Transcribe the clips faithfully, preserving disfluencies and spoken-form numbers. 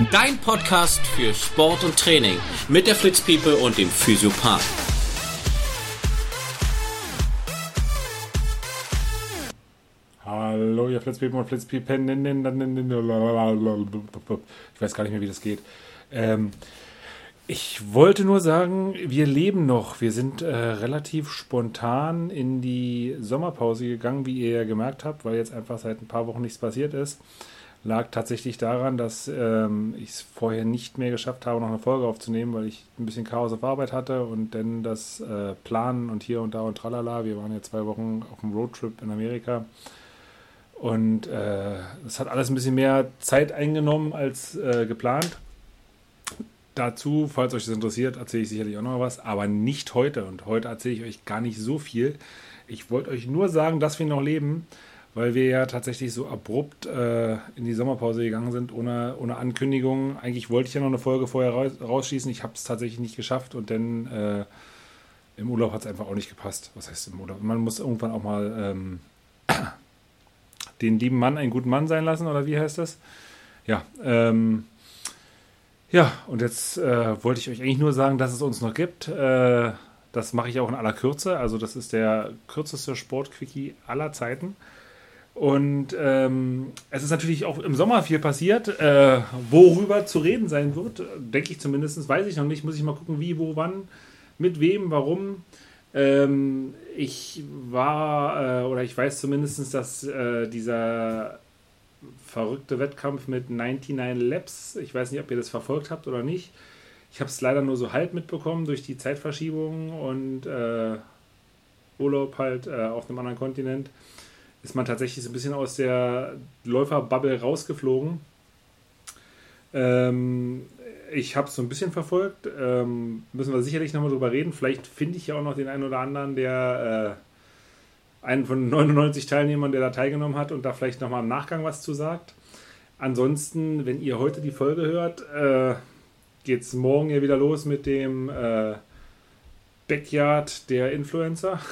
Dein Podcast für Sport und Training mit der Fritz Piepe und dem Physiopath. Hallo, ihr Flitzpiepen und Flitzpiepen. Ich weiß gar nicht mehr, wie das geht. Ähm, ich wollte nur sagen, wir leben noch. Wir sind äh, relativ spontan in die Sommerpause gegangen, wie ihr ja gemerkt habt, weil jetzt einfach seit ein paar Wochen nichts passiert ist. Lag tatsächlich daran, dass ähm, ich es vorher nicht mehr geschafft habe, noch eine Folge aufzunehmen, weil ich ein bisschen Chaos auf Arbeit hatte und dann das äh, Planen und hier und da und tralala. Wir waren ja zwei Wochen auf einem Roadtrip in Amerika. Und äh, das hat alles ein bisschen mehr Zeit eingenommen als äh, geplant. Dazu, falls euch das interessiert, erzähle ich sicherlich auch noch was, aber nicht heute. Und heute erzähle ich euch gar nicht so viel. Ich wollte euch nur sagen, dass wir noch leben, weil wir ja tatsächlich so abrupt äh, in die Sommerpause gegangen sind, ohne, ohne Ankündigung. Eigentlich wollte ich ja noch eine Folge vorher raus, rausschießen. Ich habe es tatsächlich nicht geschafft und dann äh, im Urlaub hat es einfach auch nicht gepasst. Was heißt im Urlaub? Man muss irgendwann auch mal ähm, den lieben Mann einen guten Mann sein lassen, oder wie heißt das? Ja, ähm, ja, und jetzt äh, wollte ich euch eigentlich nur sagen, dass es uns noch gibt. Äh, das mache ich auch in aller Kürze. Also das ist der kürzeste Sportquickie aller Zeiten. Und ähm, es ist natürlich auch im Sommer viel passiert. Äh, worüber zu reden sein wird, denke ich zumindest, weiß ich noch nicht. Muss ich mal gucken, wie, wo, wann, mit wem, warum. Ähm, ich war, äh, oder ich weiß zumindest, dass äh, dieser verrückte Wettkampf mit neunundneunzig Laps, ich weiß nicht, ob ihr das verfolgt habt oder nicht. Ich habe es leider nur so halb mitbekommen durch die Zeitverschiebung und äh, Urlaub halt äh, auf einem anderen Kontinent. Ist man tatsächlich so ein bisschen aus der Läuferbubble rausgeflogen. Ähm, ich habe es so ein bisschen verfolgt. Ähm, müssen wir sicherlich nochmal drüber reden. Vielleicht finde ich ja auch noch den einen oder anderen, der äh, einen von neunundneunzig Teilnehmern, der da teilgenommen hat und da vielleicht nochmal im Nachgang was zu sagt. Ansonsten, wenn ihr heute die Folge hört, äh, geht es morgen ja wieder los mit dem äh, Backyard der Influencer.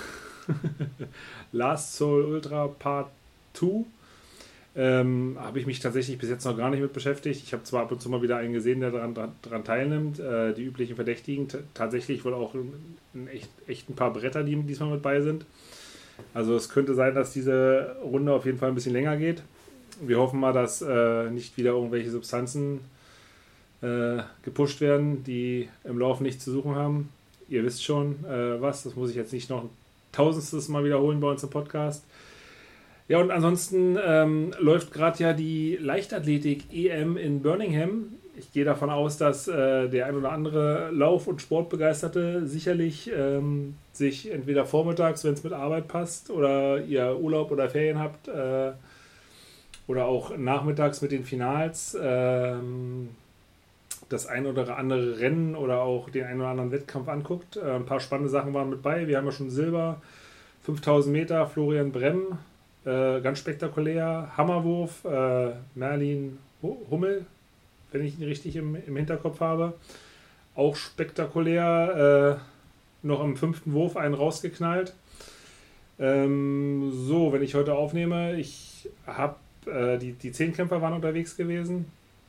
Last Soul Ultra Part zwei. Ähm, habe ich mich tatsächlich bis jetzt noch gar nicht mit beschäftigt. Ich habe zwar ab und zu mal wieder einen gesehen, der daran, daran teilnimmt. Äh, die üblichen Verdächtigen. T- tatsächlich wohl auch ein, echt, echt ein paar Bretter, die diesmal mit bei sind. Also es könnte sein, dass diese Runde auf jeden Fall ein bisschen länger geht. Wir hoffen mal, dass äh, nicht wieder irgendwelche Substanzen äh, gepusht werden, die im Laufe nichts zu suchen haben. Ihr wisst schon äh, was. Das muss ich jetzt nicht noch ein tausendstes Mal wiederholen bei uns im Podcast. Ja, und ansonsten ähm, läuft gerade ja die Leichtathletik-E M in Birmingham. Ich gehe davon aus, dass äh, der ein oder andere Lauf- und Sportbegeisterte sicherlich ähm, sich entweder vormittags, wenn es mit Arbeit passt, oder ihr Urlaub oder Ferien habt, äh, oder auch nachmittags mit den Finals ähm, das ein oder andere Rennen oder auch den einen oder anderen Wettkampf anguckt. Äh, ein paar spannende Sachen waren mit bei. Wir haben ja schon Silber, fünftausend Meter, Florian Bremm, äh, ganz spektakulär. Hammerwurf, äh, Merlin Hummel, wenn ich ihn richtig im, im Hinterkopf habe. Auch spektakulär, äh, noch im fünften Wurf einen rausgeknallt. Ähm, so, wenn ich heute aufnehme, ich habe, äh, die, die Zehnkämpfer waren unterwegs gewesen.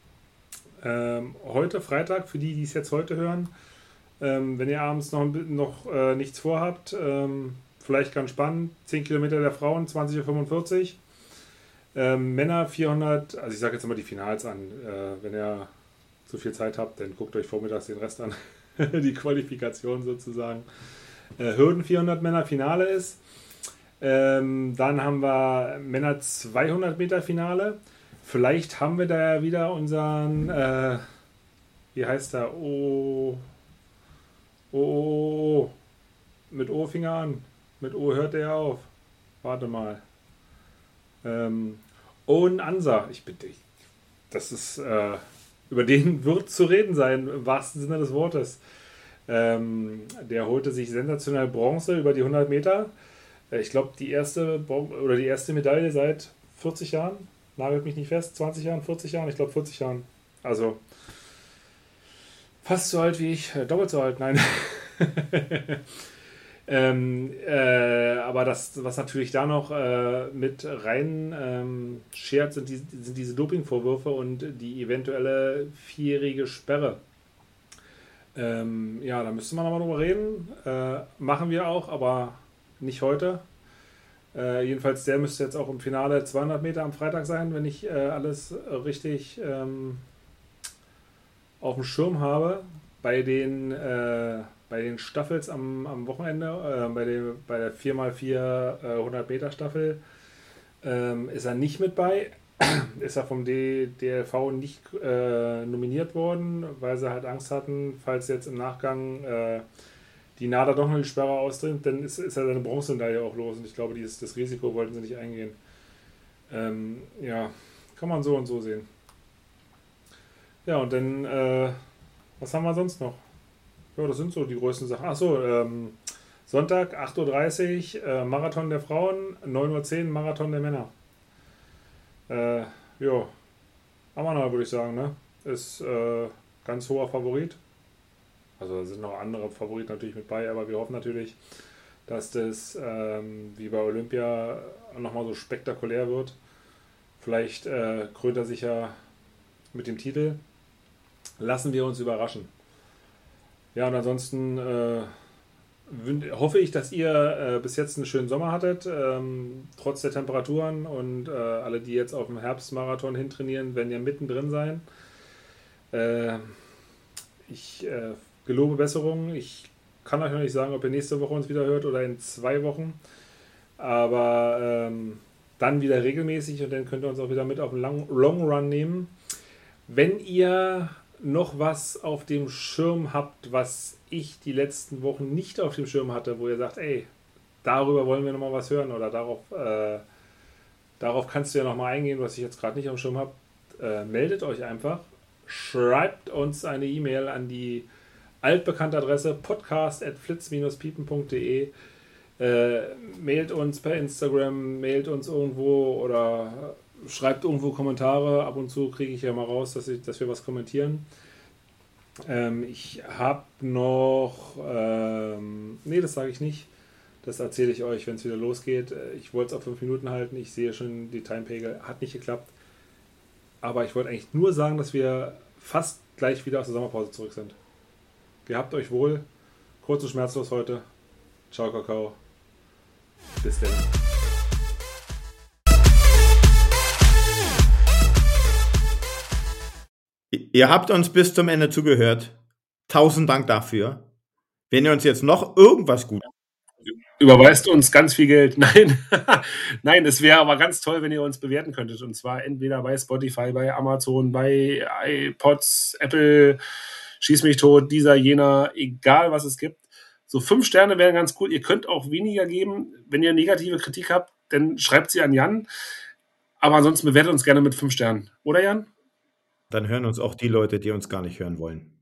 Ähm, heute, Freitag, für die, die es jetzt heute hören, ähm, wenn ihr abends noch, noch äh, nichts vorhabt, ähm, vielleicht ganz spannend, zehn Kilometer der Frauen, zwanzig Uhr fünfundvierzig. Ähm, Männer vierhundert, also ich sage jetzt immer die Finals an, äh, wenn ihr so viel Zeit habt, dann guckt euch vormittags den Rest an, die Qualifikation sozusagen. Äh, Hürden vierhundert Männer, Finale ist. Ähm, dann haben wir Männer zweihundert Meter Finale. Vielleicht haben wir da ja wieder unseren, äh, wie heißt der, O, O, O, mit O fing er an, mit O hört er auf, warte mal, ähm, Owen Ansa, ich bitte, ich, das ist, äh, über den wird zu reden sein, im wahrsten Sinne des Wortes. Ähm, der holte sich sensationell Bronze über die hundert Meter, äh, ich glaube die erste, Bron- oder die erste Medaille seit vierzig Jahren. Nagelt mich nicht fest, zwanzig Jahren, vierzig Jahren, ich glaube vierzig Jahren. Also fast so alt wie ich, äh, doppelt so alt, nein. ähm, äh, aber aber das, was natürlich da noch äh, mit rein ähm, schert, sind, die, sind diese Dopingvorwürfe und die eventuelle vierjährige Sperre. Ähm, ja, da müsste man nochmal drüber reden. Äh, machen wir auch, aber nicht heute. Äh, jedenfalls, der müsste jetzt auch im Finale zweihundert Meter am Freitag sein, wenn ich äh, alles richtig ähm, auf dem Schirm habe. Bei den, äh, bei den Staffels am, am Wochenende, äh, bei, dem, bei der vier mal vier äh, hundert Meter Staffel, ähm, ist er nicht mit bei. Ist er vom D L V nicht äh, nominiert worden, weil sie halt Angst hatten, falls jetzt im Nachgang äh, die NADA doch noch die Sperre austrinkt, dann ist, ist ja seine Bronzemedaille auch los und ich glaube, dieses, das Risiko wollten sie nicht eingehen. Ähm, ja, kann man so und so sehen. Ja, und dann, äh, was haben wir sonst noch? Ja, das sind so die größten Sachen. Achso, ähm, Sonntag, acht Uhr dreißig, äh, Marathon der Frauen, neun Uhr zehn, Marathon der Männer. Äh, ja, Amanal würde ich sagen, ne? Ist äh, ganz hoher Favorit. Also da sind noch andere Favoriten natürlich mit bei, aber wir hoffen natürlich, dass das ähm, wie bei Olympia nochmal so spektakulär wird. Vielleicht äh, krönt er sich ja mit dem Titel. Lassen wir uns überraschen. Ja, und ansonsten äh, hoffe ich, dass ihr äh, bis jetzt einen schönen Sommer hattet, ähm, trotz der Temperaturen und äh, alle, die jetzt auf dem Herbstmarathon hintrainieren, werden ja mittendrin sein. Äh, ich äh, gelobe Besserung. Ich kann euch noch nicht sagen, ob ihr nächste Woche uns wieder hört oder in zwei Wochen. Aber ähm, dann wieder regelmäßig und dann könnt ihr uns auch wieder mit auf den Long, Long Run nehmen. Wenn ihr noch was auf dem Schirm habt, was ich die letzten Wochen nicht auf dem Schirm hatte, wo ihr sagt, ey, darüber wollen wir nochmal was hören oder darauf, äh, darauf kannst du ja nochmal eingehen, was ich jetzt gerade nicht auf dem Schirm habe, äh, meldet euch einfach. Schreibt uns eine E-Mail an die altbekannte Adresse podcast at flitz piepen punkt de. Äh, mailt uns per Instagram, mailt uns irgendwo oder schreibt irgendwo Kommentare. Ab und zu kriege ich ja mal raus, dass, ich, dass wir was kommentieren. Ähm, ich habe noch... Ähm, nee, das sage ich nicht. Das erzähle ich euch, wenn es wieder losgeht. Ich wollte es auf fünf Minuten halten. Ich sehe schon die Timepegel. Hat nicht geklappt. Aber ich wollte eigentlich nur sagen, dass wir fast gleich wieder aus der Sommerpause zurück sind. Gehabt euch wohl. Kurz und schmerzlos heute. Ciao, Kakao. Bis dann. Ihr habt uns bis zum Ende zugehört. Tausend Dank dafür. Wenn ihr uns jetzt noch irgendwas gut überweist uns ganz viel Geld. Nein, nein, es wäre aber ganz toll, wenn ihr uns bewerten könntet. Und zwar entweder bei Spotify, bei Amazon, bei iPods, Apple, Schieß mich tot, dieser, jener, egal was es gibt. So fünf Sterne wären ganz cool. Ihr könnt auch weniger geben. Wenn ihr negative Kritik habt, dann schreibt sie an Jan. Aber ansonsten bewertet uns gerne mit fünf Sternen. Oder Jan? Dann hören uns auch die Leute, die uns gar nicht hören wollen.